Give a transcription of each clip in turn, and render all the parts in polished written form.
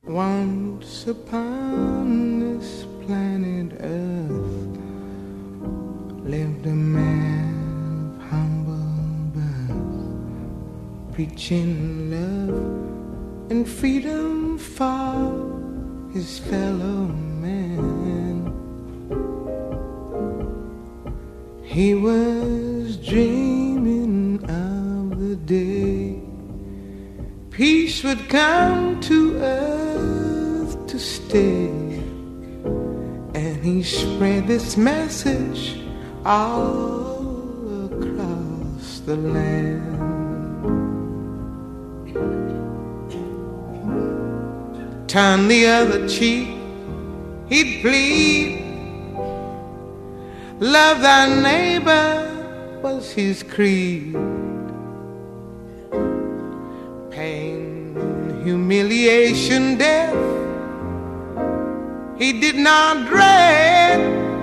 Once upon this planet Earth lived a man of humble birth, preaching love and freedom for his fellow man. He was dreaming of the day peace would come to earth to stay, and he spread this message all across the land. Turn the other cheek, he'd plead. Love thy neighbor was his creed. Pain, humiliation, death, he did not dread.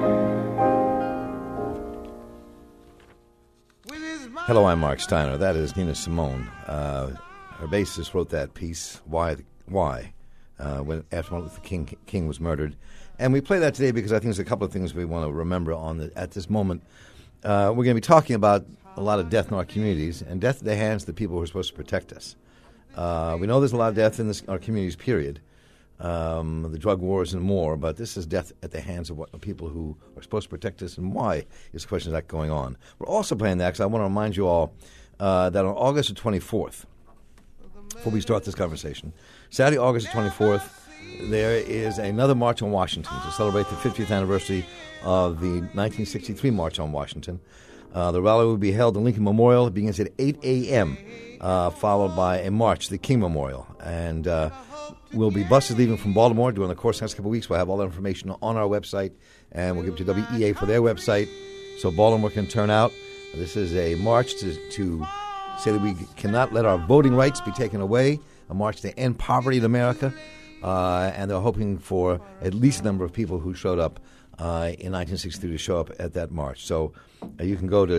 Hello, I'm Mark Steiner. That is Nina Simone. Her bassist wrote that piece, Why? When after Martin Luther King was murdered. And we play that today because I think there's a couple of things we want to remember at this moment. We're going to be talking about a lot of death in our communities, and death at the hands of the people who are supposed to protect us. We know there's a lot of death in our communities, period. The drug wars and more, but this is death at the hands of people who are supposed to protect us, and why is the question that going on. We're also playing that because I want to remind you all that on August the 24th, before we start this conversation, Saturday, August the 24th, there is another March on Washington to celebrate the 50th anniversary of the 1963 March on Washington. The rally will be held in Lincoln Memorial. It begins at 8 a.m., followed by a march to the King Memorial. And will be buses leaving from Baltimore during the course of the next couple of weeks. We'll have all that information on our website, and we'll give it to WEA for their website so Baltimore can turn out. This is a march to say that we cannot let our voting rights be taken away, a march to end poverty in America. And they're hoping for at least a number of people who showed up in 1963 to show up at that march. So you can go to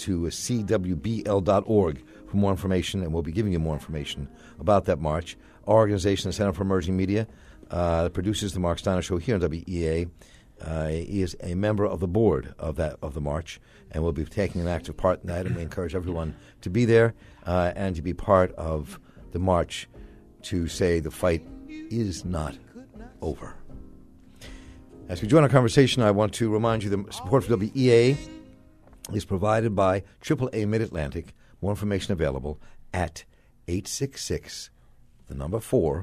cwbl.org for more information, and we'll be giving you more information about that march. Our organization, the Center for Emerging Media, that produces the Mark Steiner Show here on WEA, is a member of the board of the march, and we'll be taking an active part in that, and we encourage everyone to be there and to be part of the march to say the fight is not over. As we join our conversation, I want to remind you that support for WEA is provided by AAA Mid-Atlantic. More information available at 866, the number 4,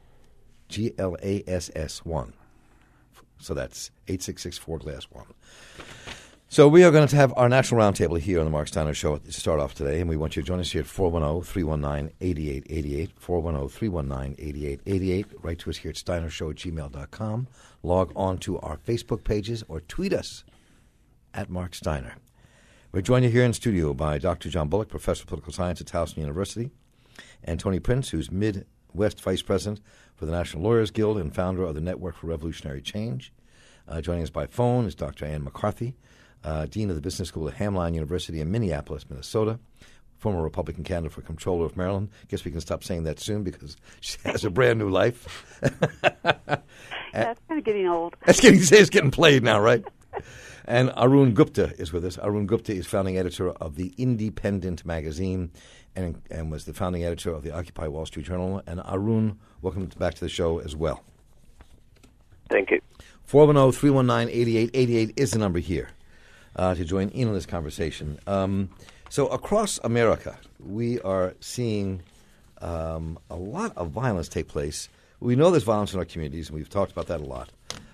GLASS1. So that's 866-4-GLASS1. So we are going to have our national roundtable here on the Mark Steiner Show to start off today, and we want you to join us here at 410-319-8888, 410-319-8888. Write to us here at steinershow@gmail.com. Log on to our Facebook pages or tweet us at Mark Steiner. We're joined here in studio by Dr. John Bullock, Professor of Political Science at Towson University, and Tony Prince, who's Midwest Vice President for the National Lawyers Guild and founder of the Network for Revolutionary Change. Joining us by phone is Dr. Ann McCarthy, Dean of the Business School at Hamline University in Minneapolis, Minnesota, former Republican candidate for Comptroller of Maryland. Guess we can stop saying that soon because she has a brand new life. Yeah, it's kind of getting old. It's getting played now, right? And Arun Gupta is with us. Arun Gupta is founding editor of The Independent magazine and was the founding editor of the Occupy Wall Street Journal. And Arun, welcome back to the show as well. Thank you. 410-319-8888 is the number here to join in on this conversation. So across America, we are seeing a lot of violence take place. We know there's violence in our communities, and we've talked about that a lot.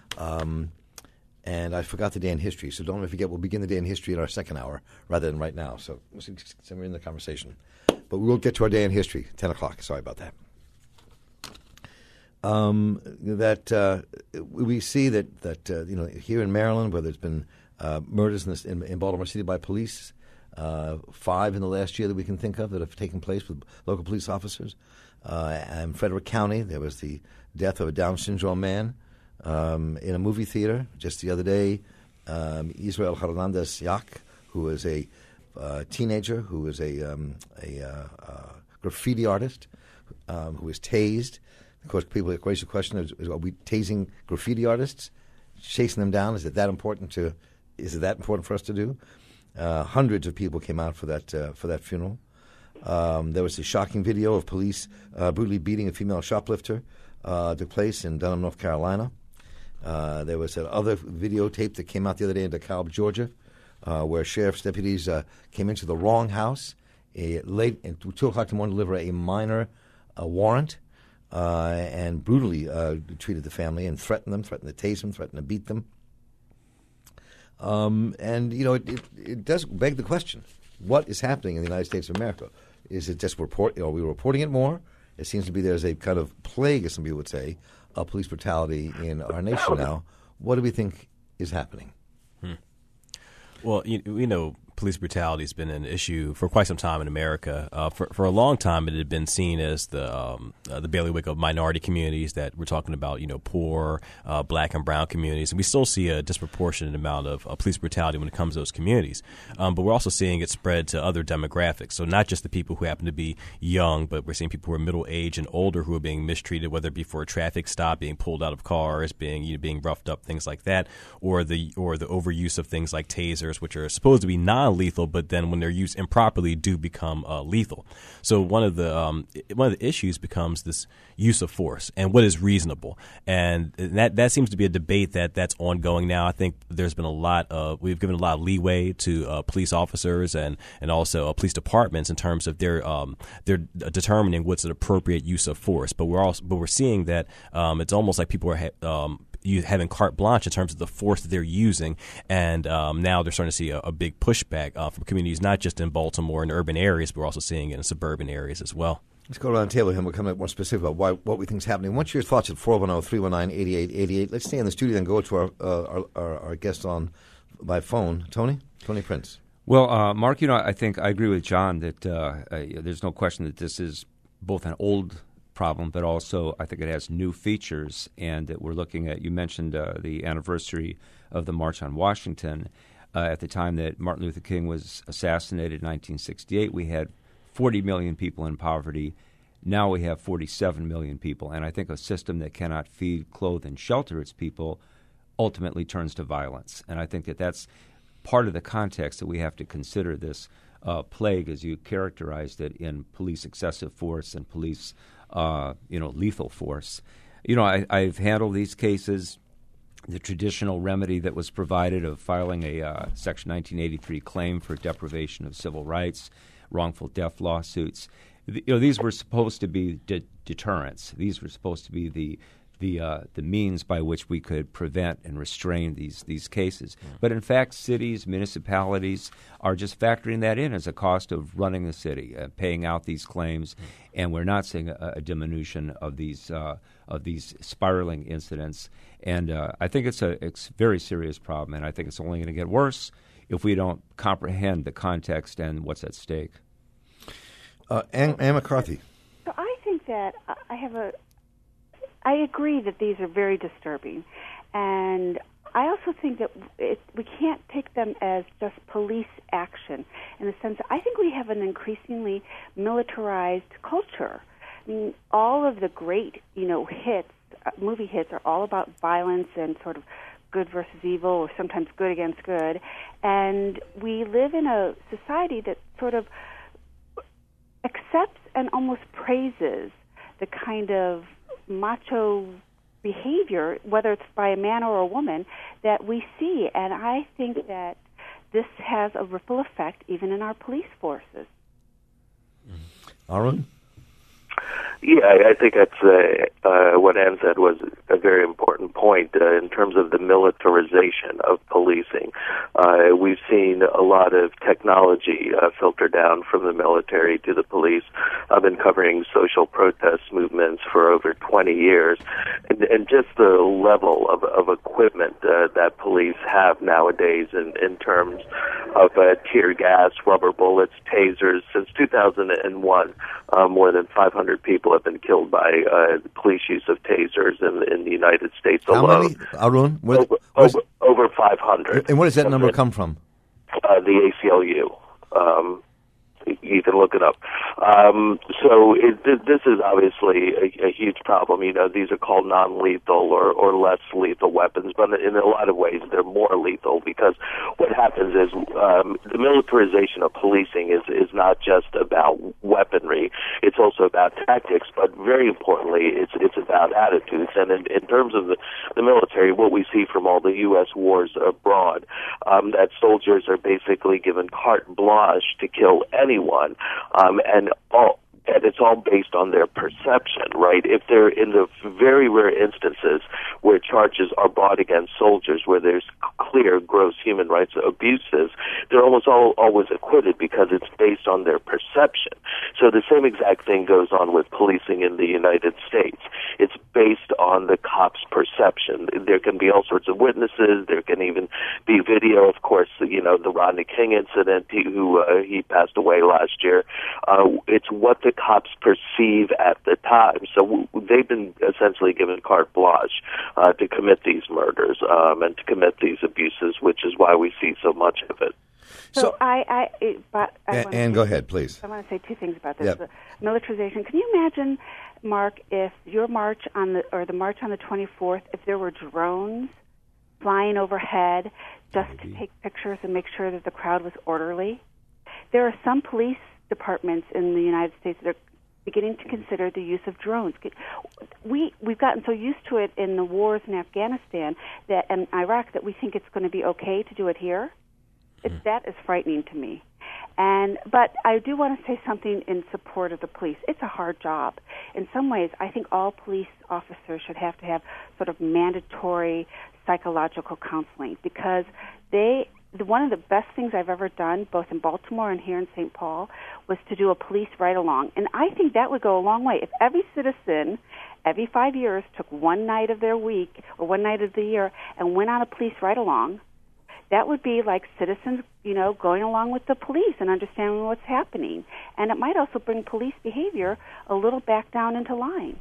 And I forgot the day in history, so don't forget we'll begin the day in history in our second hour rather than right now. So we're in the conversation. But we will get to our day in history, 10 o'clock. Sorry about that. We see that here in Maryland, where there's been murders in Baltimore City by police, 5 in the last year that we can think of that have taken place with local police officers. In Frederick County, there was the death of a Down syndrome man in a movie theater just the other day. Israel Hernandez Yak, who is a teenager, who is a graffiti artist, who was tased Of course, people raise the question: are we tasing graffiti artists, chasing them down? Is it that important for us to do? Hundreds of people came out for that funeral. There was a shocking video of police brutally beating a female shoplifter. Took place in Durham, North Carolina. There was another videotape that came out the other day in DeKalb, Georgia, where sheriff's deputies came into the wrong house late at 2 o'clock in the morning to deliver a minor warrant and brutally treated the family and threatened to tase them, threatened to beat them. And, it does beg the question, what is happening in the United States of America? Is it just are we reporting it more? It seems to be there's a kind of plague, as some people would say, of police brutality in our nation now. What do we think is happening? Well, we know police brutality has been an issue for quite some time in America. For a long time, it had been seen as the bailiwick of minority communities that we're talking about, poor black and brown communities. And we still see a disproportionate amount of police brutality when it comes to those communities. But we're also seeing it spread to other demographics. So not just the people who happen to be young, but we're seeing people who are middle-aged and older who are being mistreated, whether it be for a traffic stop, being pulled out of cars, being roughed up, things like that, or the overuse of things like tasers, which are supposed to be non-lethal, but then when they're used improperly, do become lethal. So one of the issues becomes this use of force and what is reasonable, and that seems to be a debate that's ongoing now. I think there's been we've given a lot of leeway to police officers and also police departments in terms of they're determining what's an appropriate use of force. But we're seeing that it's almost like people are having carte blanche in terms of the force that they're using, and now they're starting to see a big pushback from communities, not just in Baltimore and urban areas, but we're also seeing it in suburban areas as well. Let's go around the table here and we'll come up more specific about what we think is happening. What's your thoughts at 410-319-8888? Let's stay in the studio and go to our guest on by phone. Tony Prince. Well, Mark, I think I agree with John that there's no question that this is both an old problem, but also I think it has new features, and that we're looking at. You mentioned the anniversary of the March on Washington. At the time that Martin Luther King was assassinated in 1968, we had 40 million people in poverty. Now we have 47 million people, and I think a system that cannot feed, clothe, and shelter its people ultimately turns to violence. And I think that that's part of the context that we have to consider this plague, as you characterized it, in police excessive force and police lethal force. I've handled these cases. The traditional remedy that was provided of filing a Section 1983 claim for deprivation of civil rights, wrongful death lawsuits. These were supposed to be deterrents. These were supposed to be the means by which we could prevent and restrain these cases. But in fact, cities, municipalities are just factoring that in as a cost of running the city, paying out these claims, and we're not seeing a diminution of these spiraling incidents. And I think it's a very serious problem, and I think it's only going to get worse if we don't comprehend the context and what's at stake. Ann McCarthy. So I think that I agree that these are very disturbing, and I also think that we can't take them as just police action in the sense that I think we have an increasingly militarized culture. I mean, all of the great, movie hits are all about violence and sort of good versus evil, or sometimes good against good, and we live in a society that sort of accepts and almost praises the kind of macho behavior, whether it's by a man or a woman, that we see. And I think that this has a ripple effect even in our police forces. Arun? Yeah, I think that's what Ann said was a very important point in terms of the militarization of policing. We've seen a lot of technology filter down from the military to the police. I've been covering social protest movements for over 20 years, and just the level of equipment that police have nowadays in terms of tear gas, rubber bullets, tasers. Since 2001, more than 500 people have been killed by police use of tasers in the United States alone. How many, Arun? Over 500. And where does that number come from? The ACLU. you can look it up. This is obviously a huge problem. These are called non-lethal or less lethal weapons, but in a lot of ways they're more lethal, because what happens is the militarization of policing is not just about weaponry. It's also about tactics, but very importantly, it's about attitudes. And in terms of the military, what we see from all the U.S. wars abroad, that soldiers are basically given carte blanche to kill anyone, and it's all based on their perception, right? If they're in the very rare instances where charges are brought against soldiers, where there's clear, gross human rights abuses, they're almost always acquitted because it's based on their perception. So the same exact thing goes on with policing in the United States. It's based on the cop's perception. There can be all sorts of witnesses. There can even be video. Of course, the Rodney King incident, he passed away last year. It's what the cops perceive at the time. So they've been essentially given carte blanche to commit these murders and to commit these abuses, which is why we see so much of it. So and go ahead, please. I want to say two things about this. Yep. The militarization. Can you imagine, Mark, if your march the march on the 24th, if there were drones flying overhead just to take pictures and make sure that the crowd was orderly? There are some police departments in the United States that are beginning to consider the use of drones. We've gotten so used to it in the wars in Afghanistan and Iraq that we think it's going to be okay to do it here. That is frightening to me. But I do want to say something in support of the police. It's a hard job. In some ways, I think all police officers should have to have sort of mandatory psychological counseling, because one of the best things I've ever done, both in Baltimore and here in St. Paul, was to do a police ride-along. And I think that would go a long way. If every citizen, every 5 years, took one night of their week or one night of the year and went on a police ride-along, that would be like citizens, going along with the police and understanding what's happening. And it might also bring police behavior a little back down into line.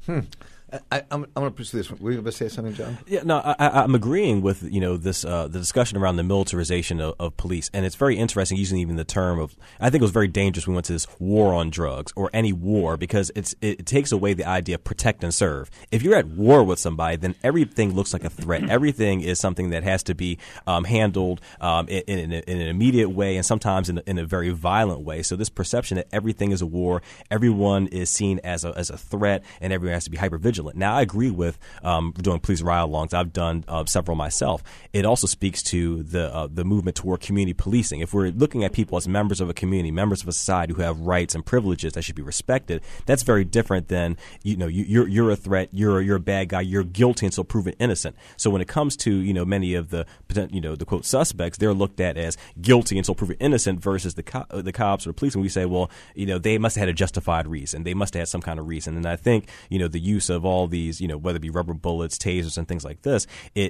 I'm going to pursue this one. Were you going to say something, John? Yeah, no, I'm agreeing with this the discussion around the militarization of police, and it's very interesting using even the term of. I think it was very dangerous when we went to this war on drugs or any war, because it takes away the idea of protect and serve. If you're at war with somebody, then everything looks like a threat. Everything is something that has to be handled in an immediate way, and sometimes in a very violent way. So this perception that everything is a war, everyone is seen as a threat, and everyone has to be hypervigilant. Now, I agree with doing police ride-alongs. I've done several myself. It also speaks to the movement toward community policing. If we're looking at people as members of a community, members of a society who have rights and privileges that should be respected, that's very different than you're a threat, you're a bad guy, you're guilty until proven innocent. So when it comes to many of the the quote suspects, they're looked at as guilty until proven innocent versus the cops or the police, and we say, well, they must have had a justified reason, they must have had some kind of reason. And I think the use of all these, whether it be rubber bullets, tasers, and things like this,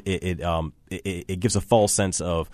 it gives a false sense of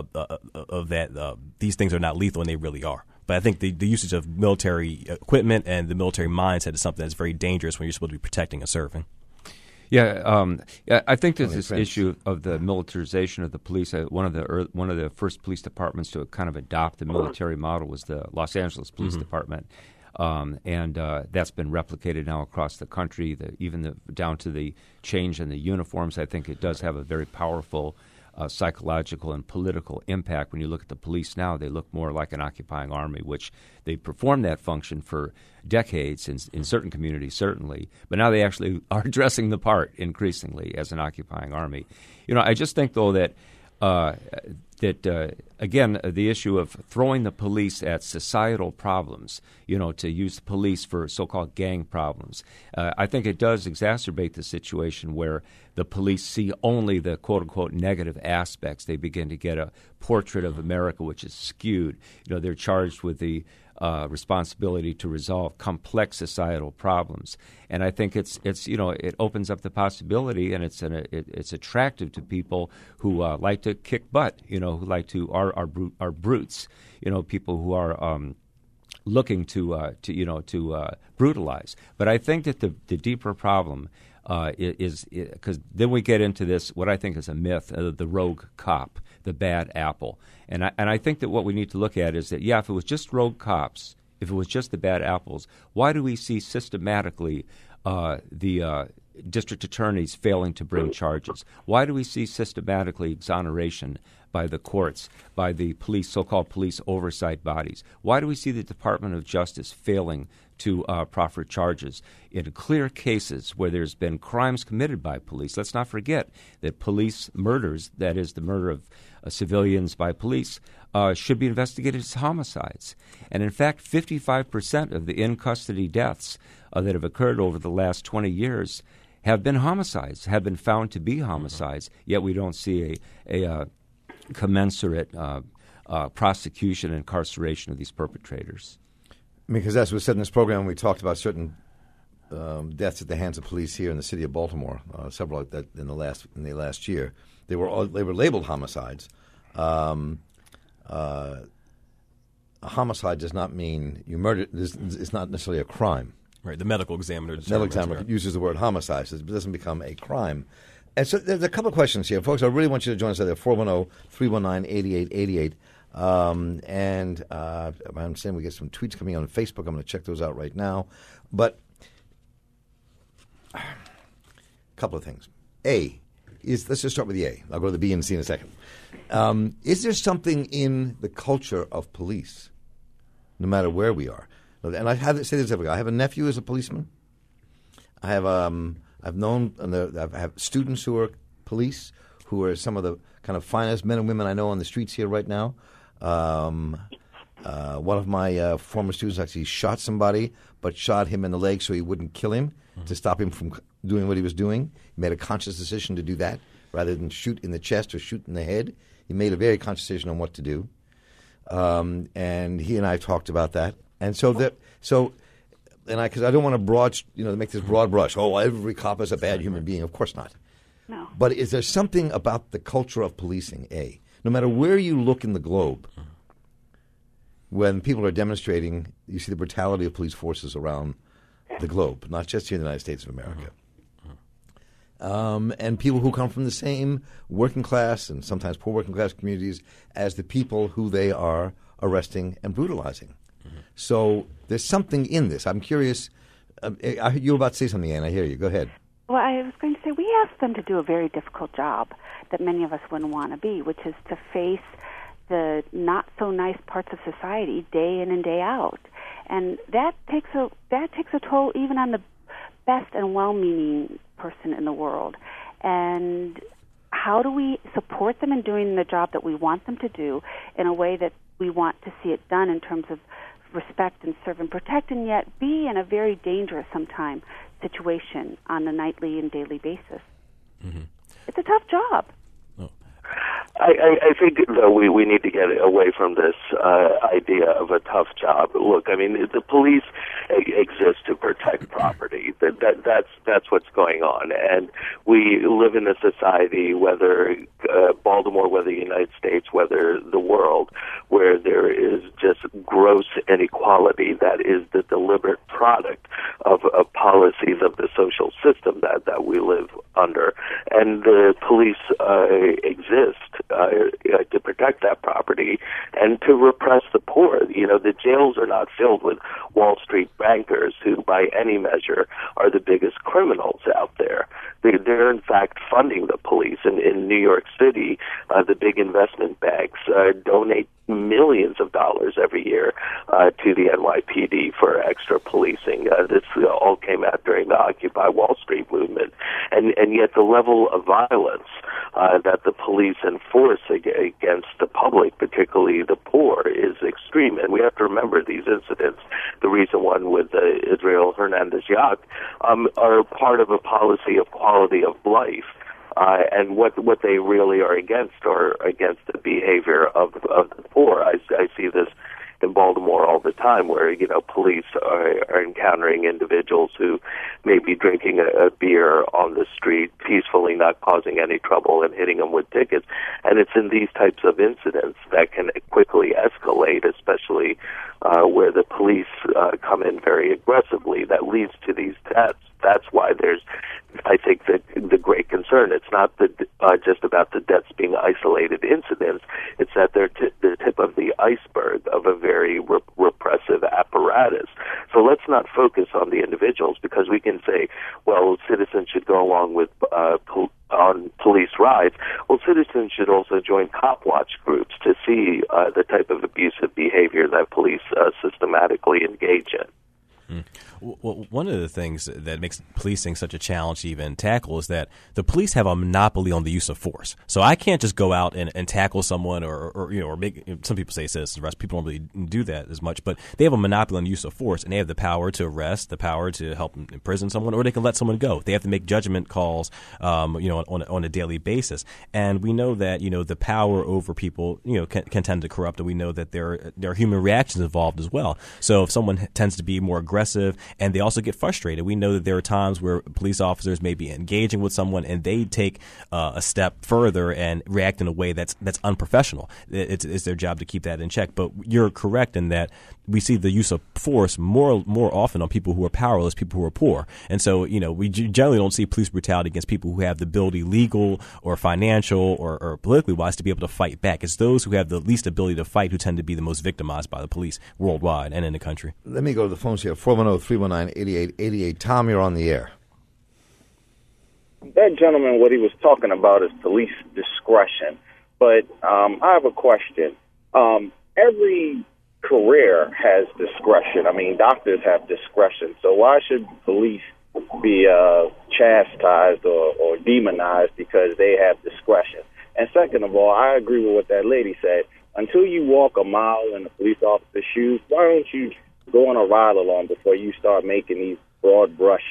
that these things are not lethal, and they really are. But I think the usage of military equipment and the military mindset is something that's very dangerous when you're supposed to be protecting and serving. Yeah, I think that this issue of the militarization of the police, one of the first police departments to kind of adopt the military model was the Los Angeles Police Department. And that's been replicated now across the country, down to the change in the uniforms. I think it does have a very powerful psychological and political impact. When you look at the police now, they look more like an occupying army, which they performed that function for decades in certain communities, certainly. But now they actually are dressing the part increasingly as an occupying army. I just think, though, that again, the issue of throwing the police at societal problems, to use the police for so-called gang problems, I think it does exacerbate the situation where the police see only the quote-unquote negative aspects. They begin to get a portrait of America which is skewed. They're charged with the responsibility to resolve complex societal problems, and I think it opens up the possibility, and it's attractive to people who like to kick butt, who like to are brutes, people who are looking to brutalize. But I think that the deeper problem is because then we get into this, what I think is a myth, the rogue cop, the bad apple. And I think that what we need to look at is that, if it was just rogue cops, if it was just the bad apples, why do we see systematically the district attorneys failing to bring charges? Why do we see systematically exoneration by the courts, by the police, so-called police oversight bodies? Why do we see the Department of Justice failing to proffer charges in clear cases where there's been crimes committed by police? Let's not forget that police murders, that is the murder of civilians by police, should be investigated as homicides. And in fact, 55% of the in-custody deaths that have occurred over the last 20 years have been homicides, have been found to be homicides, yet we don't see a commensurate prosecution and incarceration of these perpetrators. Because as we said in this program, we talked about certain deaths at the hands of police here in the city of Baltimore, several like that in the last year. They were labeled homicides. A homicide does not mean you murdered. It's not necessarily a crime. Right. The medical examiner uses the word homicide, so it doesn't become a crime. And so there's a couple of questions here. Folks, I really want you to join us at 410-319-8888. And I understand we get some tweets coming on Facebook. I'm going to check those out right now. But a couple of things. Let's just start with the A. I'll go to the B and C in a second. Is there something in the culture of police, no matter where we are? And I have a nephew who's a policeman. I have I've students who are police, who are some of the kind of finest men and women I know on the streets here right now. One of my former students actually shot somebody, but shot him in the leg so he wouldn't kill him, to stop him from doing what he was doing. He made a conscious decision to do that rather than shoot in the chest or shoot in the head. He made a very conscious decision on what to do. And he and I talked about that. And because I don't want to make this broad brush. Oh, every cop is a bad human being. Of course not. No. But is there something about the culture of policing, no matter where you look in the globe, when people are demonstrating, you see the brutality of police forces around the globe, not just here in the United States of America. And people who come from the same working class and sometimes poor working class communities as the people who they are arresting and brutalizing. So there's something in this. I'm curious. You were about to say something, Ann. I hear you. Go ahead. Well, I was going to say we asked them to do a very difficult job that many of us wouldn't want to be, which is to face the not-so-nice parts of society day in and day out. And that takes a toll even on the best and well-meaning person in the world. And how do we support them in doing the job that we want them to do in a way that we want to see it done in terms of respect and serve and protect, and yet be in a very dangerous sometimes situation on a nightly and daily basis? Mm-hmm. It's a tough job. I think, though, we need to get away from this idea of a tough job. Look, I mean, the police exist to protect property. That's what's going on. And we live in a society, whether Baltimore, whether the United States, whether the world, where there is just gross inequality that is the deliberate product of policies of the social system that we live under. And the police exist to protect that property and to repress the poor. You know, the jails are not filled with Wall Street bankers who, by any measure, are the biggest criminals out there. They're in fact funding the police. In New York City, the big investment banks donate millions of dollars every year to the NYPD for extra policing. This all came out during the Occupy Wall Street movement. And yet the level of violence that the police enforce against the public, particularly the poor, is extreme. And we have to remember these incidents, the recent one with Israel Hernandez-Yacht, are part of a policy of quality of life. And what they really are against the behavior of the poor. I see this in Baltimore all the time, where police are encountering individuals who may be drinking a beer on the street peacefully, not causing any trouble, and hitting them with tickets. And it's in these types of incidents that can quickly escalate, especially where the police come in very aggressively, that leads to these deaths. that's why there's, I think, the great concern. It's not just about the deaths being isolated incidents. It's that they're the tip of the iceberg of a very repressive apparatus. So let's not focus on the individuals, because we can say, well, citizens should go along with on police rides. Well, citizens should also join cop watch groups to see the type of abusive behavior that police systematically engage in. Well, one of the things that makes policing such a challenge to even tackle is that the police have a monopoly on the use of force. So I can't just go out and tackle someone or make, some people say citizen's arrest. People don't really do that as much, but they have a monopoly on the use of force, and they have the power to arrest, the power to help imprison someone, or they can let someone go. They have to make judgment calls, on a daily basis. And we know that, the power over people, can tend to corrupt, and we know that there are human reactions involved as well. So if someone tends to be more aggressive, and they also get frustrated. We know that there are times where police officers may be engaging with someone and they take a step further and react in a way that's unprofessional. It's their job to keep that in check. But you're correct in that we see the use of force more often on people who are powerless, people who are poor. And so, we generally don't see police brutality against people who have the ability, legal or financial or politically wise, to be able to fight back. It's those who have the least ability to fight who tend to be the most victimized by the police worldwide and in the country. Let me go to the phones here. 410-319-8888. Tom, you're on the air. That gentleman, what he was talking about is police discretion. But I have a question. Every career has discretion. I mean, doctors have discretion. So why should police be chastised or demonized because they have discretion? And second of all, I agree with what that lady said. Until you walk a mile in a police officer's shoes, why don't you go on a ride along before you start making these broad brush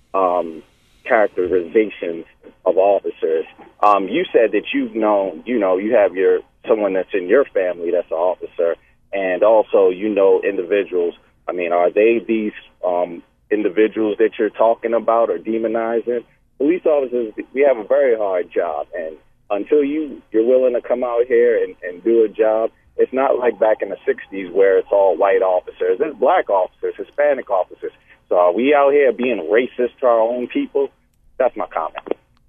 characterizations of officers? You said that you've known, you have someone that's in your family that's an officer, and also individuals. I mean, are they these individuals that you're talking about or demonizing? Police officers, we have a very hard job, and until you're willing to come out here and do a job, it's not like back in the 60s where it's all white officers. There's black officers, Hispanic officers. So are we out here being racist to our own people? That's my comment.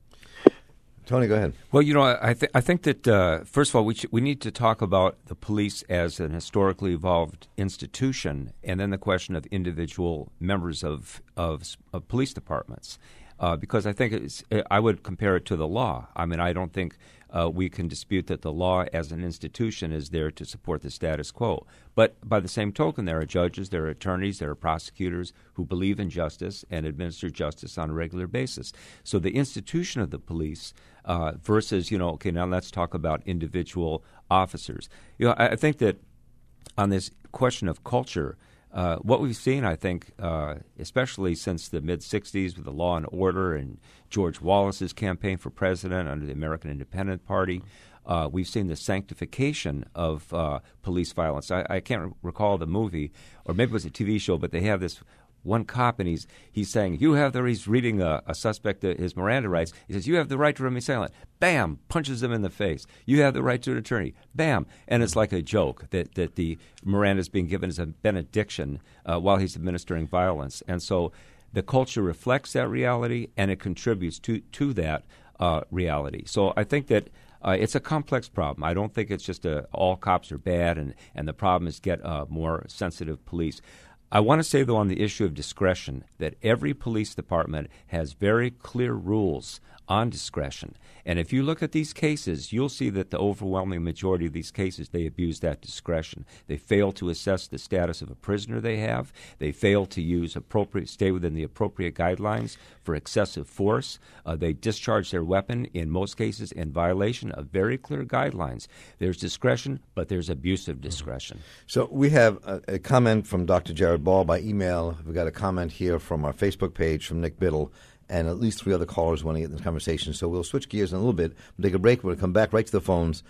Tony, go ahead. Well, I think that, first of all, we need to talk about the police as an historically evolved institution, and then the question of individual members of police departments. Because I think I would compare it to the law. I mean, I don't think we can dispute that the law as an institution is there to support the status quo. But by the same token, there are judges, there are attorneys, there are prosecutors who believe in justice and administer justice on a regular basis. So the institution of the police versus, okay, now let's talk about individual officers. I think that on this question of culture, what we've seen, I think, especially since the mid-'60s with the Law and Order and George Wallace's campaign for president under the American Independent Party, we've seen the sanctification of police violence. I can't recall the movie, or maybe it was a TV show, but they have this one cop, and he's saying, he's reading a suspect his Miranda rights. He says, you have the right to remain silent. Bam, punches him in the face. You have the right to an attorney. Bam. And it's like a joke that the Miranda is being given as a benediction while he's administering violence. And so the culture reflects that reality, and it contributes to that reality. So I think that it's a complex problem. I don't think it's just all cops are bad and the problem is get more sensitive police. I want to say, though, on the issue of discretion, that every police department has very clear rules on discretion. And if you look at these cases, you'll see that the overwhelming majority of these cases, they abuse that discretion. They fail to assess the status of a prisoner they have. They fail to stay within the appropriate guidelines for excessive force. They discharge their weapon, in most cases, in violation of very clear guidelines. There's discretion, but there's abusive discretion. So we have a comment from Dr. Jared Ball by email. We've got a comment here from our Facebook page from Nick Biddle, and at least 3 other callers want to get in this conversation. So we'll switch gears in a little bit. We'll take a break. We'll come back right to the phones.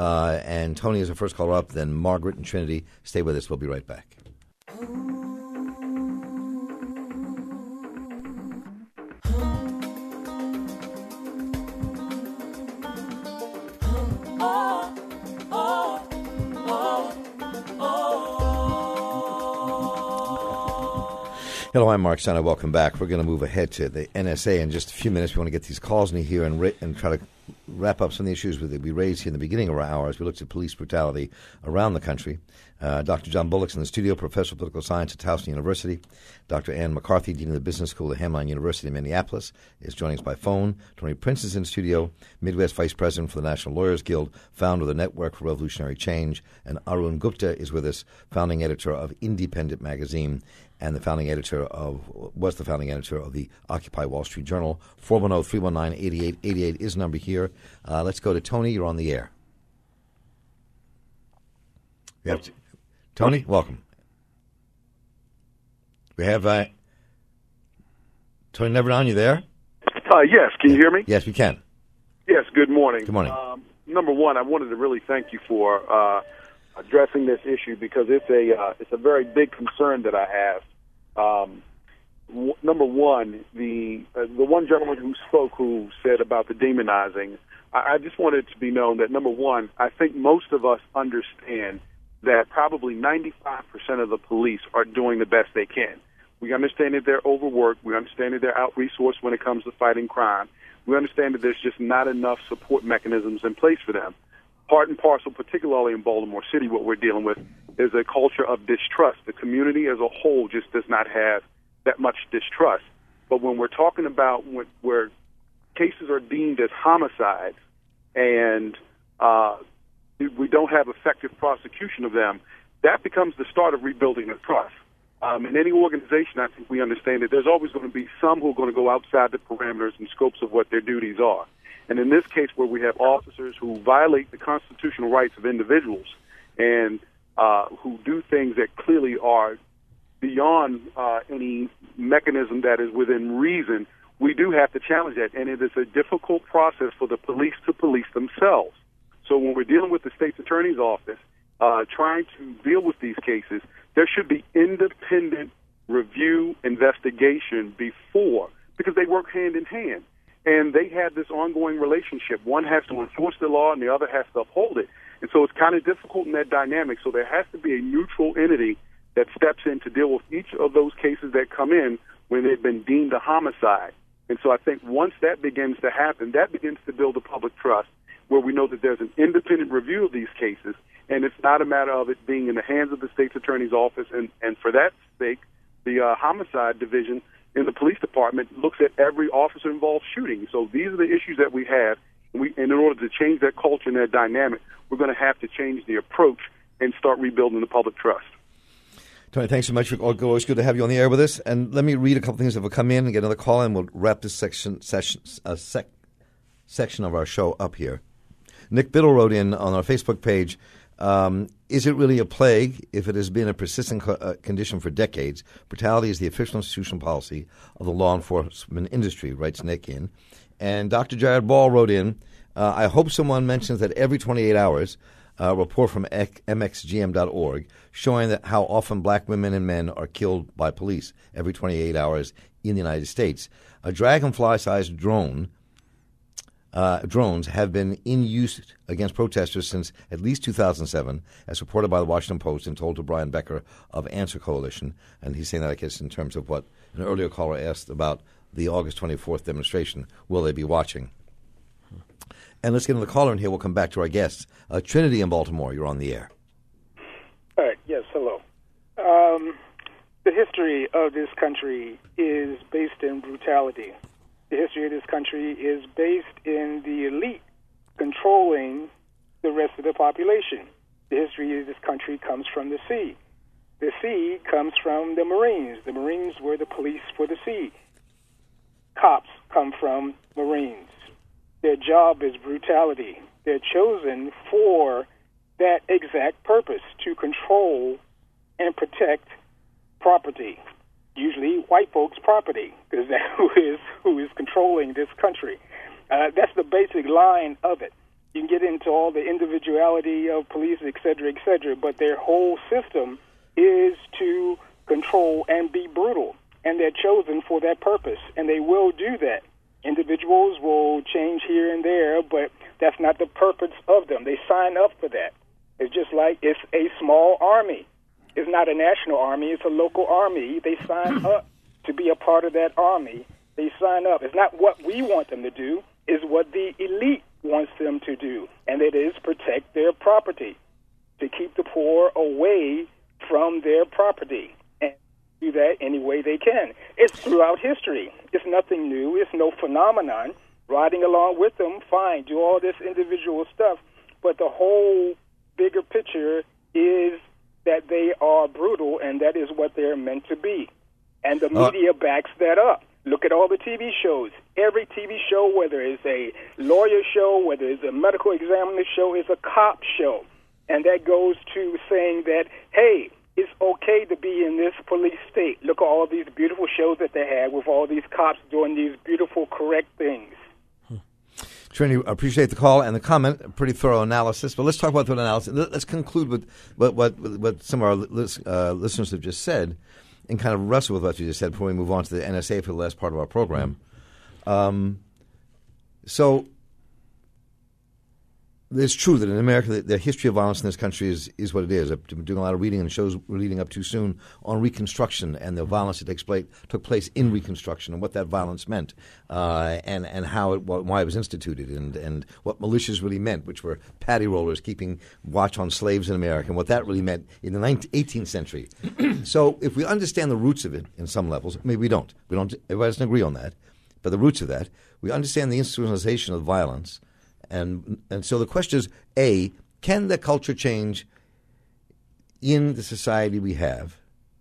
And Tony is our first caller up, then Margaret and Trinity. Stay with us. We'll be right back. Hello, I'm Mark Steiner. Welcome back. We're going to move ahead to the NSA in just a few minutes. We want to get these calls in here and try to wrap up some of the issues that we raised here in the beginning of our hour as we looked at police brutality around the country. Dr. John Bullock's in the studio, professor of political science at Towson University. Dr. Ann McCarthy, dean of the business school at Hamline University in Minneapolis, is joining us by phone. Tony Prince is in the studio, Midwest vice president for the National Lawyers Guild, founder of the Network for Revolutionary Change. And Arun Gupta is with us, founding editor of Independent Magazine and was the founding editor of the Occupy Wall Street Journal. 410-319-8888 is the number here. Let's go to Tony. You're on the air. Tony, welcome. We have Tony Neverdown. You there? Yes. Can you hear me? Yes, we can. Yes. Good morning. Good morning. Number one, I wanted to really thank you for addressing this issue because it's a very big concern that I have. Number one, the one gentleman who spoke who said about the demonizing, I just wanted it to be known that, number one, I think most of us understand that probably 95% of the police are doing the best they can. We understand that they're overworked. We understand that they're out-resourced when it comes to fighting crime. We understand that there's just not enough support mechanisms in place for them. Part and parcel, particularly in Baltimore City, what we're dealing with is a culture of distrust. The community as a whole just does not have that much distrust. But when we're talking about where cases are deemed as homicides and we don't have effective prosecution of them, that becomes the start of rebuilding the trust. In any organization, I think we understand that there's always going to be some who are going to go outside the parameters and scopes of what their duties are. And in this case, where we have officers who violate the constitutional rights of individuals and who do things that clearly are beyond any mechanism that is within reason, we do have to challenge that. And it is a difficult process for the police to police themselves. So when we're dealing with the state's attorney's office, trying to deal with these cases, there should be independent review, investigation before, because they work hand in hand. And they have this ongoing relationship. One has to enforce the law and the other has to uphold it. And so it's kind of difficult in that dynamic. So there has to be a neutral entity that steps in to deal with each of those cases that come in when they've been deemed a homicide. And so I think once that begins to happen, that begins to build a public trust where we know that there's an independent review of these cases, and it's not a matter of it being in the hands of the state's attorney's office. And for that sake, the homicide division in the police department looks at every officer-involved shooting. So these are the issues that we have. And in order to change that culture and that dynamic, we're going to have to change the approach and start rebuilding the public trust. Tony, thanks so much. It's always good to have you on the air with us. And let me read a couple things that will come in and get another call, and we'll wrap this section of our show up here. Nick Biddle wrote in on our Facebook page, is it really a plague if it has been a persistent condition for decades? Brutality is the official institutional policy of the law enforcement industry, writes Nick in. And Dr. Jared Ball wrote in, I hope someone mentions that every 28 hours, a report from mxgm.org showing that how often black women and men are killed by police every 28 hours in the United States. A dragonfly-sized drones have been in use against protesters since at least 2007, as reported by the Washington Post and told to Brian Becker of Answer Coalition. And he's saying that, I guess, in terms of what an earlier caller asked about the August 24th demonstration. Will they be watching? And let's get into the caller in here. We'll come back to our guests. Trinity in Baltimore, you're on the air. All right. Yes, hello. The history of this country is based in brutality. The history of this country is based in the elite controlling the rest of the population. The history of this country comes from the sea. The sea comes from the Marines. The Marines were the police for the sea. Cops come from Marines. Their job is brutality. They're chosen for that exact purpose, to control and protect property, usually white folks' property, because that's who is controlling this country. That's the basic line of it. You can get into all the individuality of police, et cetera, but their whole system is to control and be brutal, and they're chosen for that purpose, and they will do that. Individuals will change here and there, but that's not the purpose of them. They sign up for that. It's just like it's a small army. It's not a national army. It's a local army. They sign up to be a part of that army, they sign up. It's not what we want them to do, it's what the elite wants them to do, and it is protect their property, to keep the poor away from their property, and do that any way they can. It's throughout history. It's nothing new. It's no phenomenon. Riding along with them, fine, do all this individual stuff, but the whole bigger picture is that they are brutal, and that is what they're meant to be. And the media backs that up. Look at all the TV shows. Every TV show, whether it's a lawyer show, whether it's a medical examiner show, is a cop show. And that goes to saying that, hey, it's okay to be in this police state. Look at all these beautiful shows that they have with all these cops doing these beautiful, correct things. Trinity, I appreciate the call and the comment. A pretty thorough analysis. But let's talk about that analysis. Let's conclude with what some of our listeners have just said and kind of wrestle with what you just said before we move on to the NSA for the last part of our program. So it's true that in America the history of violence in this country is what it is. I've been doing a lot of reading and shows we're leading up too soon on Reconstruction and the violence that took place in Reconstruction and what that violence meant and why it was instituted and what militias really meant, which were paddy rollers keeping watch on slaves in America, and what that really meant in the 18th century. So if we understand the roots of it in some levels, maybe we don't. Everybody doesn't agree on that. But the roots of that, we understand the institutionalization of violence. And so the question is, A, can the culture change in the society we have?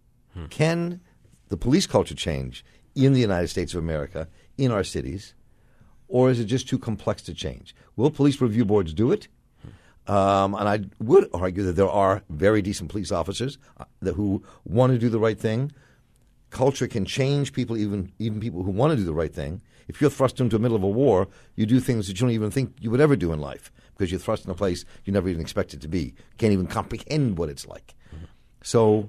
Can the police culture change in the United States of America, in our cities? Or is it just too complex to change? Will police review boards do it? And I would argue that there are very decent police officers who want to do the right thing. Culture can change people, even people who want to do the right thing. If you're thrust into the middle of a war, you do things that you don't even think you would ever do in life because you're thrust in a place you never even expected to be. Can't even comprehend what it's like. So,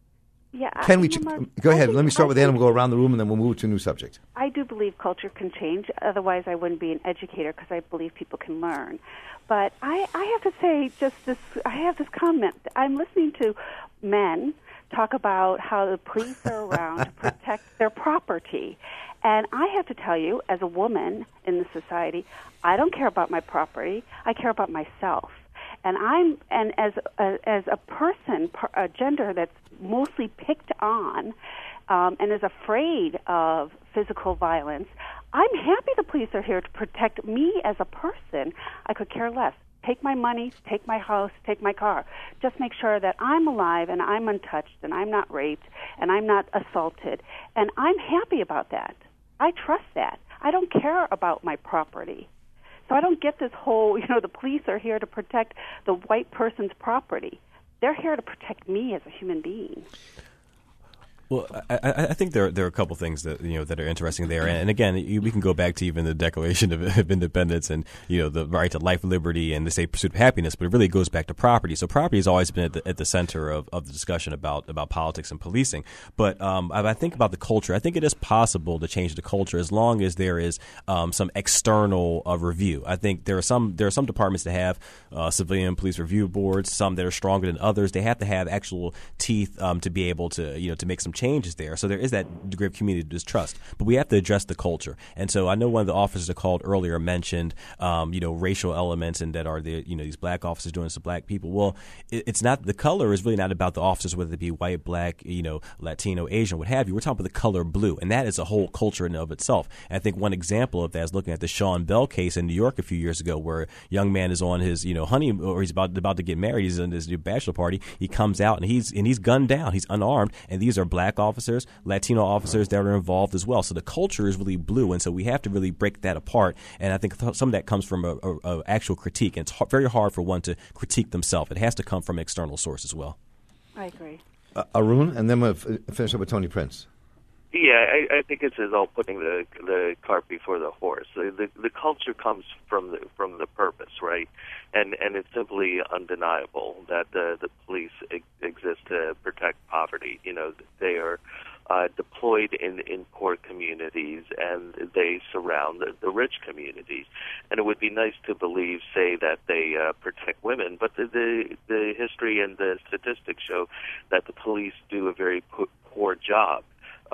can we? Go ahead. Let me start with Anna. We'll go around the room and then we'll move to a new subject. I do believe culture can change. Otherwise, I wouldn't be an educator because I believe people can learn. But I have to say I have this comment. I'm listening to men talk about how the police are around to protect their property. And I have to tell you, as a woman in the society, I don't care about my property. I care about myself. And as a person, a gender that's mostly picked on and is afraid of physical violence, I'm happy the police are here to protect me as a person. I could care less. Take my money, take my house, take my car. Just make sure that I'm alive and I'm untouched and I'm not raped and I'm not assaulted. And I'm happy about that. I trust that. I don't care about my property. So I don't get this whole, the police are here to protect the white person's property. They're here to protect me as a human being. Well, I think there are a couple things that that are interesting there, and again, we can go back to even the Declaration of Independence and the right to life, liberty, and the state pursuit of happiness. But it really goes back to property. So property has always been at the center of the discussion about politics and policing. But I think about the culture. I think it is possible to change the culture as long as there is some external review. I think there are some departments that have civilian police review boards. Some that are stronger than others. They have to have actual teeth to be able to to make some changes there. So there is that degree of community distrust. But we have to address the culture. And so I know one of the officers that called earlier mentioned, racial elements and that are these black officers doing this to black people. Well, it's not, the color is really not about the officers, whether it be white, black, Latino, Asian, what have you. We're talking about the color blue. And that is a whole culture in and of itself. And I think one example of that is looking at the Sean Bell case in New York a few years ago, where a young man is on his, honeymoon, or he's about to get married. He's in his new bachelor party. He comes out and he's gunned down. He's unarmed. And these are black officers, Latino officers that are involved as well. So the culture is really blue, and so we have to really break that apart. And I think some of that comes from a actual critique, and it's very hard for one to critique themselves. It has to come from external source as well. I agree. Arun, and then we'll finish up with Tony Prince. Yeah, I think it's all putting the cart before the horse. The culture comes from the purpose, right? And it's simply undeniable that the police exist to protect poverty. They are deployed in poor communities, and they surround the rich communities. And it would be nice to believe, say, that they protect women, but the history and the statistics show that the police do a very poor job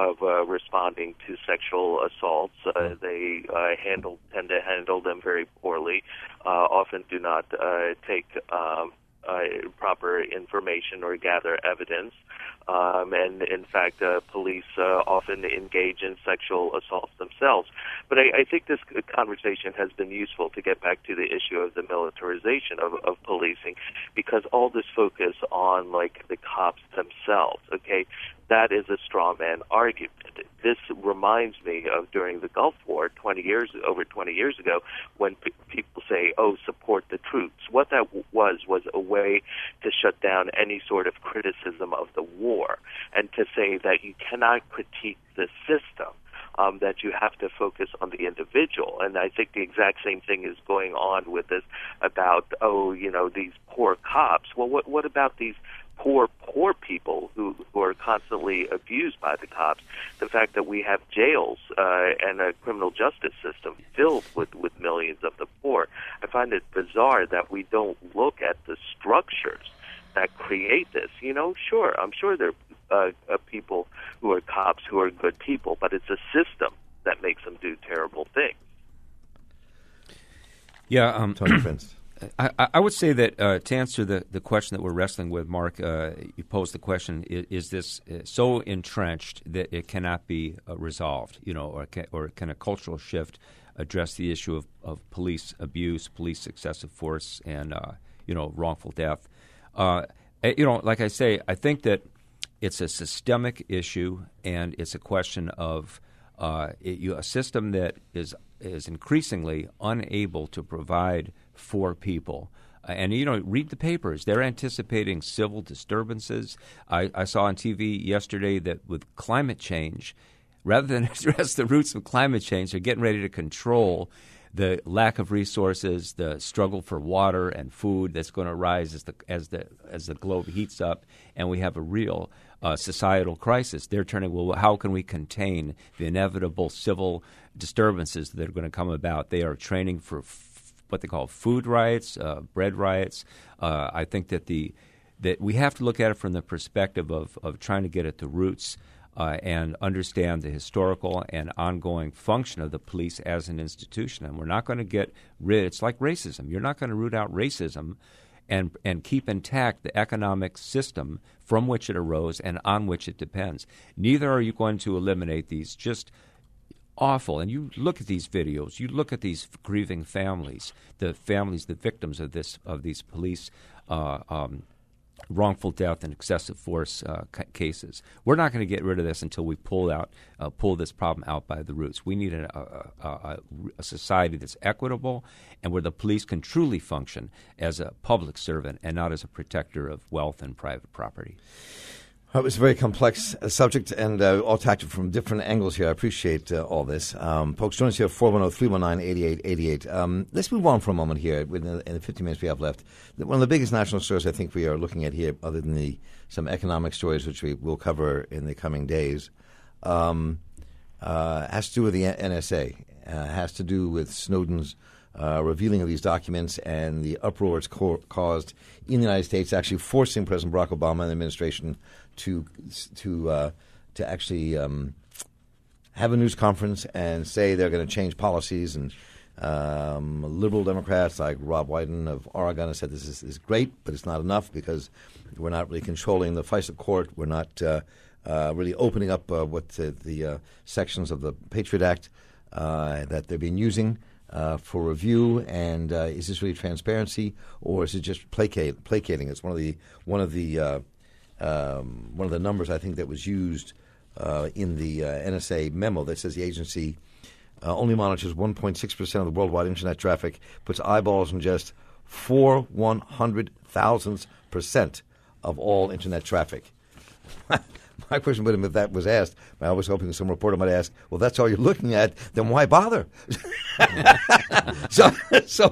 of responding to sexual assaults. They tend to handle them very poorly, often do not take proper information or gather evidence. And in fact, police often engage in sexual assaults themselves. But I think this conversation has been useful to get back to the issue of the militarization of policing, because all this focus on like the cops themselves, okay, that is a straw man argument. This reminds me of during the Gulf War over 20 years ago, when people say, oh, support the troops. What that was a way to shut down any sort of criticism of the war, and to say that you cannot critique the system, that you have to focus on the individual. And I think the exact same thing is going on with this about, these poor cops. Well, what about these poor people who are constantly abused by the cops? The fact that we have jails and a criminal justice system filled with millions of the poor. I find it bizarre that we don't look at the structures that create this. Sure, I'm sure there are people who are cops who are good people, but it's a system that makes them do terrible things. Yeah, Tony Prince. I would say that to answer the question that we're wrestling with, Mark, you posed the question: is this so entrenched that it cannot be resolved? Or can a cultural shift address the issue of police abuse, police excessive force, and wrongful death? Like I say, I think that it's a systemic issue, and it's a question of a system that is increasingly unable to provide for people. And, read the papers. They're anticipating civil disturbances. I saw on TV yesterday that with climate change, rather than address the roots of climate change, they're getting ready to control the lack of resources, the struggle for water and food that's going to rise as the globe heats up, and we have a real societal crisis. They're turning, well, how can we contain the inevitable civil disturbances that are going to come about? They are training for what they call food riots, bread riots. I think that we have to look at it from the perspective of trying to get at the roots and understand the historical and ongoing function of the police as an institution. And we're not going to get rid. It's like racism. You're not going to root out racism and keep intact the economic system from which it arose and on which it depends. Neither are you going to eliminate these just awful. And you look at these videos, you look at these grieving families, the victims of these police wrongful death and excessive force cases. We're not going to get rid of this until we pull this problem out by the roots. We need a society that's equitable and where the police can truly function as a public servant and not as a protector of wealth and private property. It was a very complex subject, and all tackled from different angles here. I appreciate all this. Folks, join us here at 410-319-8888. Let's move on for a moment here in the 15 minutes we have left. One of the biggest national stories I think we are looking at here, other than some economic stories which we will cover in the coming days, has to do with the NSA, has to do with Snowden's revealing of these documents and the uproar it's caused in the United States, actually forcing President Barack Obama and the administration to actually have a news conference and say they're going to change policies. And liberal Democrats like Rob Wyden of Oregon have said this is great, but it's not enough because we're not really controlling the FISA court. We're not really opening up what the sections of the Patriot Act that they've been using for review. And is this really transparency, or is it just placating? It's one of the numbers I think that was used in the NSA memo that says the agency only monitors 1.6% of the worldwide Internet traffic, puts eyeballs on just 4/100,000% of all Internet traffic. My question would have been, if that was asked, I was hoping some reporter might ask, well, that's all you're looking at, then why bother? But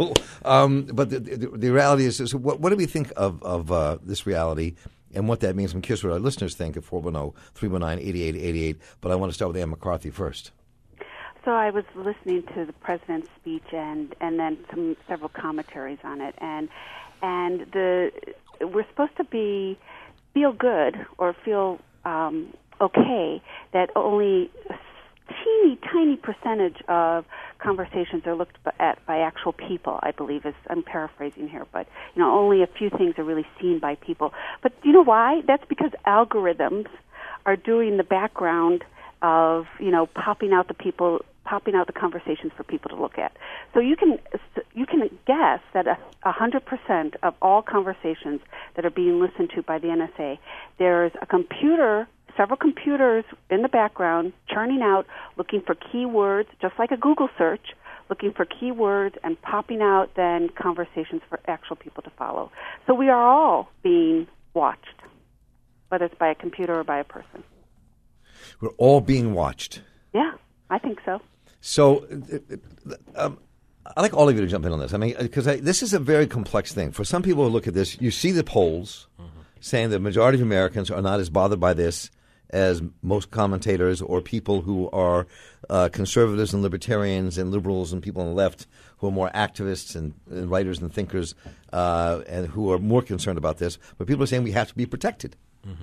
the reality is what do we think of this reality and what that means? I'm curious what our listeners think at 410-319-8888, but I want to start with Ann McCarthy first. So I was listening to the president's speech and then several commentaries on it, and we're supposed to feel good or feel okay that only a tiny percentage of conversations are looked at by actual people, I believe, as I'm paraphrasing here, but only a few things are really seen by people. But you know why? That's because algorithms are doing the background of popping out the conversations for people to look at. So you can guess that 100% of all conversations that are being listened to by the NSA, there's several computers in the background churning out, looking for keywords, just like a Google search, looking for keywords and popping out then conversations for actual people to follow. So we are all being watched, whether it's by a computer or by a person. We're all being watched. Yeah, I think so. So I'd like all of you to jump in on this. I mean, because this is a very complex thing. For some people who look at this, you see the polls saying the majority of Americans are not as bothered by this as most commentators or people who are conservatives and libertarians and liberals and people on the left who are more activists and writers and thinkers and who are more concerned about this. But people are saying we have to be protected.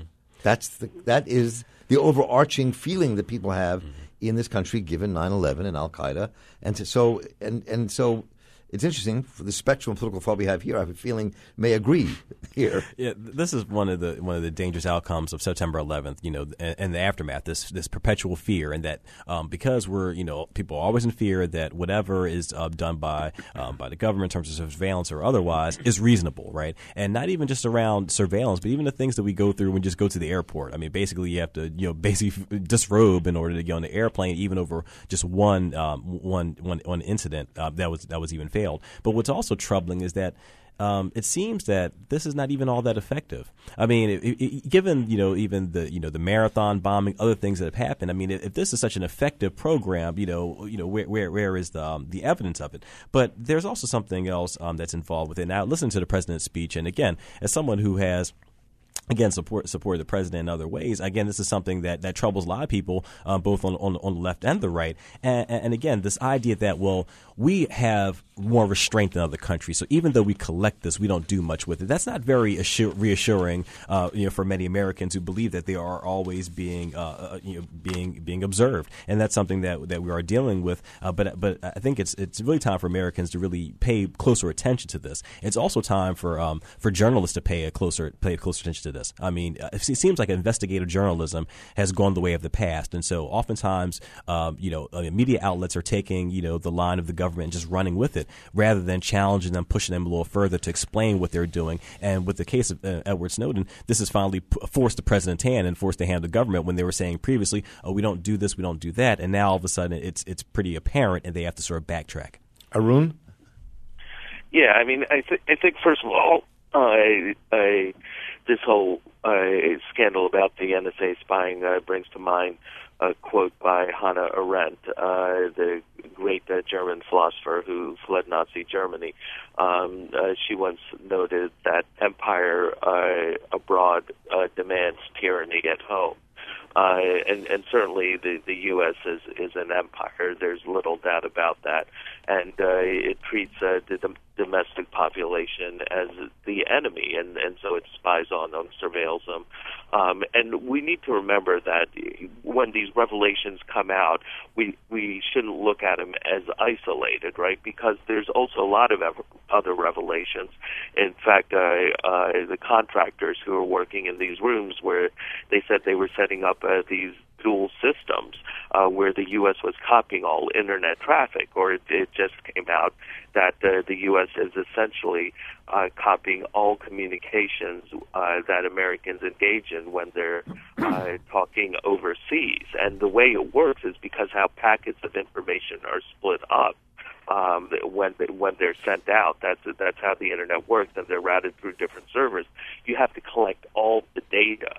That is the overarching feeling that people have in this country, given 9/11 and Al Qaeda, and so it's interesting for the spectrum of political thought we have here. I have a feeling may agree here. Yeah, this is one of the dangerous outcomes of September 11th. And the aftermath, this perpetual fear, and that because people are always in fear that whatever is done by the government in terms of surveillance or otherwise is reasonable, right? And not even just around surveillance, but even the things that we go through when we just go to the airport. I mean, basically you have to basically disrobe in order to get on the airplane, even over just one incident that was even failed. But what's also troubling is that it seems that this is not even all that effective. I mean, given even the marathon bombing, other things that have happened. I mean, if this is such an effective program, where is the evidence of it? But there's also something else that's involved with it. Now, listen to the president's speech, and again, as someone who has support the president in other ways. Again, this is something that troubles a lot of people, both on the left and the right. And again, this idea that, well, we have more restraint than other countries, so even though we collect this, we don't do much with it. That's not very reassuring, for many Americans who believe that they are always being observed, and that's something that we are dealing with. But I think it's really time for Americans to really pay closer attention to this. It's also time for journalists to pay closer attention to this. I mean, it seems like investigative journalism has gone the way of the past, and so oftentimes, media outlets are taking the line of the government and just running with it, rather than challenging them, pushing them a little further to explain what they're doing. And with the case of Edward Snowden, this has finally forced the president's hand and forced the hand of the government when they were saying previously, "Oh, we don't do this, we don't do that," and now all of a sudden it's pretty apparent, and they have to sort of backtrack. Arun? Yeah, I mean, I think first of all, this whole scandal about the NSA spying brings to mind a quote by Hannah Arendt, the great German philosopher who fled Nazi Germany. She once noted that empire abroad demands tyranny at home. And certainly the U.S. is an empire. There's little doubt about that. And it treats the domestic population as the enemy, and so it spies on them, surveils them. And we need to remember that when these revelations come out, we shouldn't look at them as isolated, right? Because there's also a lot of other revelations. In fact, the contractors who are working in these rooms where they said they were setting up these dual systems where the U.S. was copying all internet traffic, or it just came out that the U.S. is essentially copying all communications that Americans engage in when they're talking overseas. And the way it works is because how packets of information are split up. When they're sent out, that's how the internet works, and they're routed through different servers. You have to collect all the data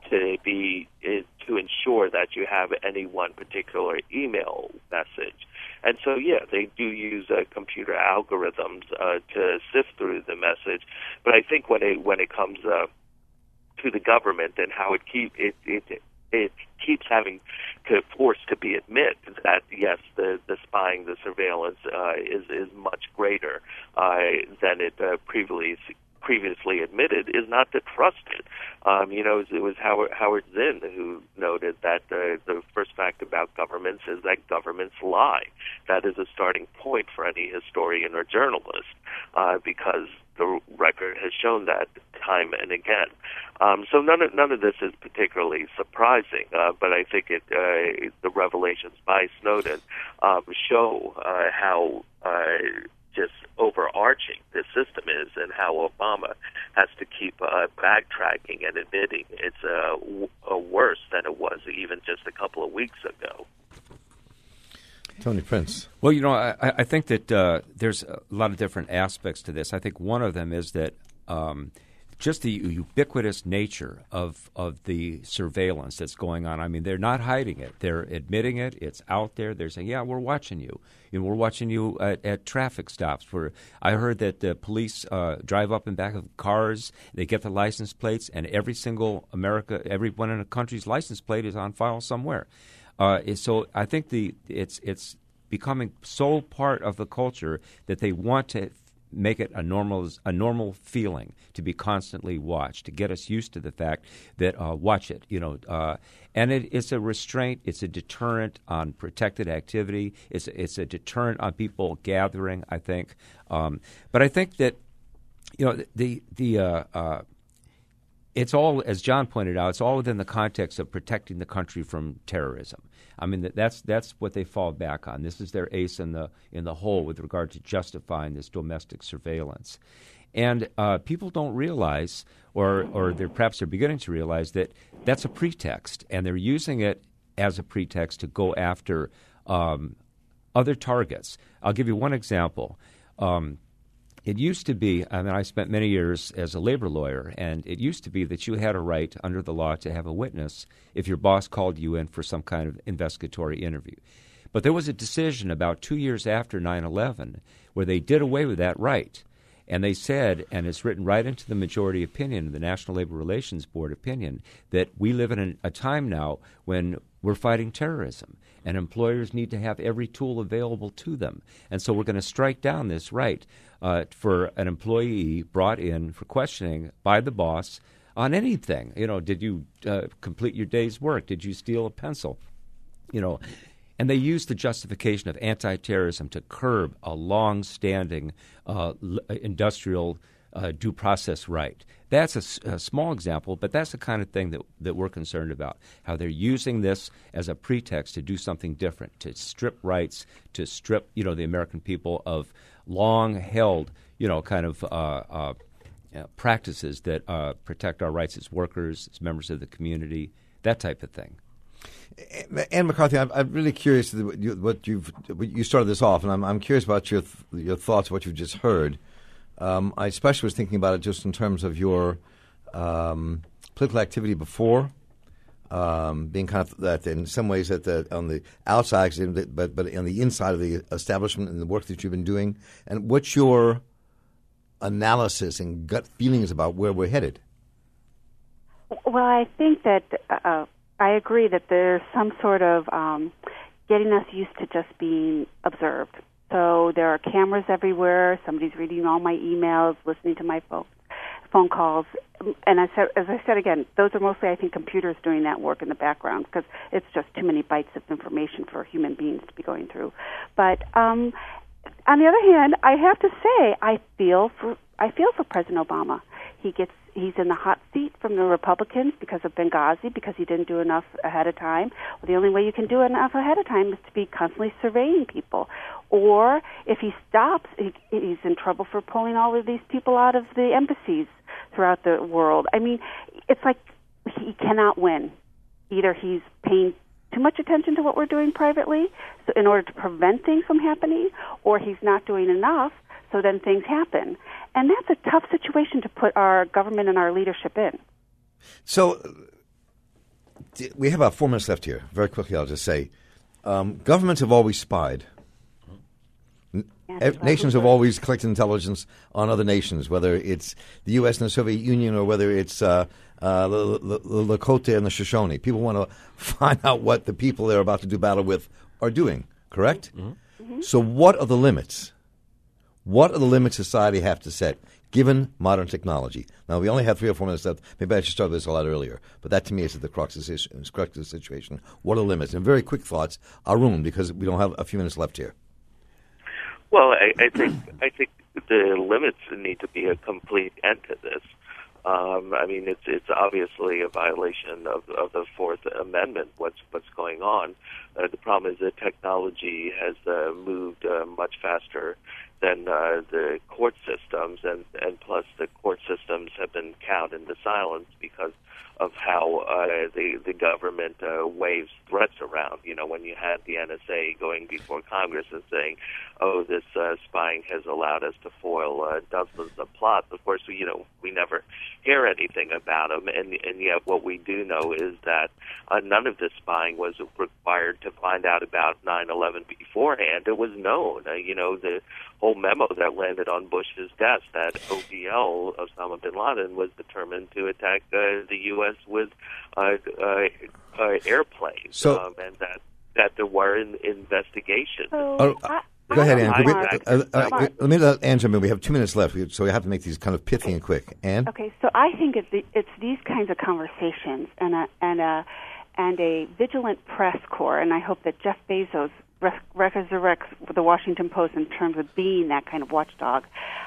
to ensure that you have any one particular email message. And so, yeah, they do use computer algorithms to sift through the message. But I think when it comes to the government and how it keeps having to force to be admit that yes, the spying, the surveillance is much greater than it previously admitted, is not to trust it. It was Howard Zinn who noted that the first fact about governments is that governments lie. That is a starting point for any historian or journalist, because the record has shown that time and again. So none of this is particularly surprising, but I think the revelations by Snowden show how just overarching this system is, and how Obama has to keep backtracking and admitting it's worse than it was even just a couple of weeks ago. Tony Prince. Well, I think that there's a lot of different aspects to this. I think one of them is that just the ubiquitous nature of the surveillance that's going on. I mean, they're not hiding it. They're admitting it. It's out there. They're saying, yeah, we're watching you. We're watching you at traffic stops. I heard that the police drive up and back of cars. They get the license plates, and everyone in a country's license plate is on file somewhere. So I think it's becoming so part of the culture that they want to make it a normal feeling to be constantly watched, to get us used to the fact that watch it, and it's a restraint, it's a deterrent on protected activity, it's a deterrent on people gathering, I think, but I think that it's all, as John pointed out, it's all within the context of protecting the country from terrorism. I mean, that's what they fall back on. This is their ace in the hole with regard to justifying this domestic surveillance. And people don't realize, or perhaps they're beginning to realize, that that's a pretext, and they're using it as a pretext to go after other targets. I'll give you one example. It used to be, I spent many years as a labor lawyer, and it used to be that you had a right under the law to have a witness if your boss called you in for some kind of investigatory interview. But there was a decision about 2 years after 9/11 where they did away with that right. And they said, and it's written right into the majority opinion, the National Labor Relations Board opinion, that we live in a time now when we're fighting terrorism, and employers need to have every tool available to them. And so we're going to strike down this right for an employee brought in for questioning by the boss on anything. Did you complete your day's work? Did you steal a pencil? And they used the justification of anti-terrorism to curb a long-standing industrial due process right. That's a small example, but that's the kind of thing that we're concerned about, how they're using this as a pretext to do something different, to strip rights, to strip the American people of long-held practices that protect our rights as workers, as members of the community, that type of thing. Ann McCarthy, I'm really curious what you started this off, and I'm curious about your thoughts, what you've just heard. I especially was thinking about it just in terms of your political activity before, being kind of that in some ways on the outside, but on the inside of the establishment and the work that you've been doing, and what's your analysis and gut feelings about where we're headed? Well, I think that I agree that there's some sort of getting us used to just being observed. So there are cameras everywhere. Somebody's reading all my emails, listening to my phone calls. And as I said again, those are mostly, I think, computers doing that work in the background because it's just too many bytes of information for human beings to be going through. But on the other hand, I have to say I feel for President Obama. He's in the hot seat from the Republicans because of Benghazi, because he didn't do enough ahead of time. Well, the only way you can do enough ahead of time is to be constantly surveying people. Or if he stops, he's in trouble for pulling all of these people out of the embassies throughout the world. I mean, it's like he cannot win. Either he's paying too much attention to what we're doing privately so in order to prevent things from happening, or he's not doing enough, so then things happen. And that's a tough situation to put our government and our leadership in. So we have about 4 minutes left here. Very quickly, I'll just say, governments have always spied. Nations have always collected intelligence on other nations, whether it's the U.S. and the Soviet Union or whether it's the Lakota and the Shoshone. People want to find out what the people they're about to do battle with are doing, correct? Mm-hmm. So what are the limits? What are the limits society have to set, given modern technology? Now, we only have 3 or 4 minutes left. Maybe I should start this a lot earlier. But that, to me, is at the crux of the situation. What are the limits? And very quick thoughts, Arun, because we don't have a few minutes left here. Well, I think the limits need to be a complete end to this. I mean, it's obviously a violation of the Fourth Amendment. What's going on? The problem is that technology has moved much faster than the court systems, and plus the court systems have been cowed into silence because of how the government waves threats around. You know, when you had the NSA going before Congress and saying, "Oh, this spying has allowed us to foil dozens of plots." Of course, we never hear anything about them, and yet what we do know is that none of this spying was required to find out about 9/11 beforehand. It was known. The whole memo that landed on Bush's desk, that OBL, Osama bin Laden, was determined to attack the U.S. with airplanes, and that there were investigations. So, go ahead, Ann. Mark. Let me let Ann jump in. We have 2 minutes left, so we have to make these kind of pithy and quick. Ann? Okay, so I think it's these kinds of conversations and a vigilant press corps, and I hope that Jeff Bezos resurrects the Washington Post in terms of being that kind of watchdog.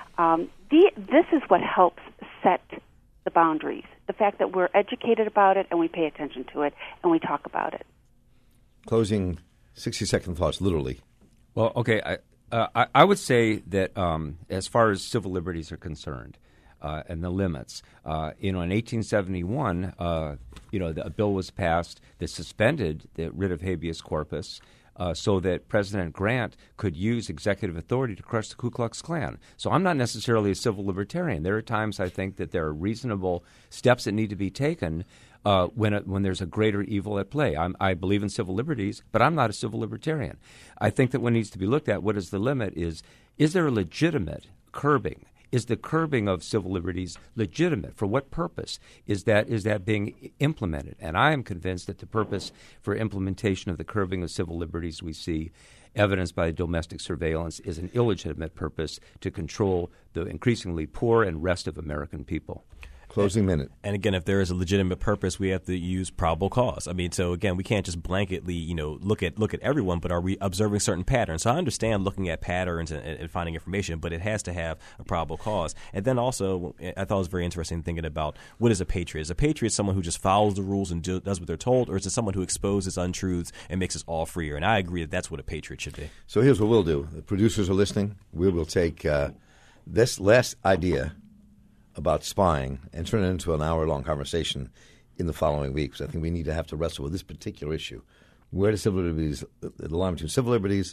This is what helps set the boundaries. The fact that we're educated about it and we pay attention to it and we talk about it. Closing 60-second thoughts, literally. Well, okay, I would say that as far as civil liberties are concerned and the limits, in 1871, a bill was passed that suspended the writ of habeas corpus so that President Grant could use executive authority to crush the Ku Klux Klan. So I'm not necessarily a civil libertarian. There are times I think that there are reasonable steps that need to be taken when there's a greater evil at play. I believe in civil liberties, but I'm not a civil libertarian. I think that what needs to be looked at, what is the limit, is there a legitimate curbing? Is the curbing of civil liberties legitimate? For what purpose is that being implemented? And I am convinced that the purpose for implementation of the curbing of civil liberties we see evidenced by domestic surveillance is an illegitimate purpose to control the increasingly poor and rest of American people. Closing minute. And again, if there is a legitimate purpose, we have to use probable cause. I mean, so again, we can't just blanketly, look at everyone, but are we observing certain patterns? So I understand looking at patterns and finding information, but it has to have a probable cause. And then also, I thought it was very interesting thinking about what is a patriot. Is a patriot someone who just follows the rules and does what they're told, or is it someone who exposes untruths and makes us all freer? And I agree that that's what a patriot should be. So here's what we'll do. The producers are listening. We will take this last idea about spying and turn it into an hour-long conversation in the following weeks. I think we need to have to wrestle with this particular issue. Where do civil liberties, the line between civil liberties,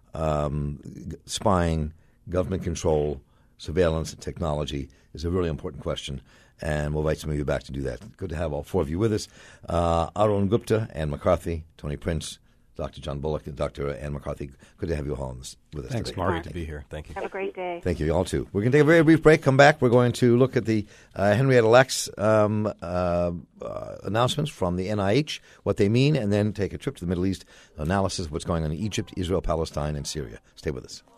spying, government control, surveillance, and technology is a really important question, and we'll invite some of you back to do that. Good to have all 4 of you with us. Arun Gupta, Ann McCarthy, Tony Prince, Dr. John Bullock, and Dr. Ann McCarthy. Good to have you all with us Thanks, today. Mark. Great to be here. Thank you. Have a great day. Thank you, all too. We're going to take a very brief break. Come back. We're going to look at the Henrietta Lacks announcements from the NIH, what they mean, and then take a trip to the Middle East, analysis of what's going on in Egypt, Israel, Palestine, and Syria. Stay with us.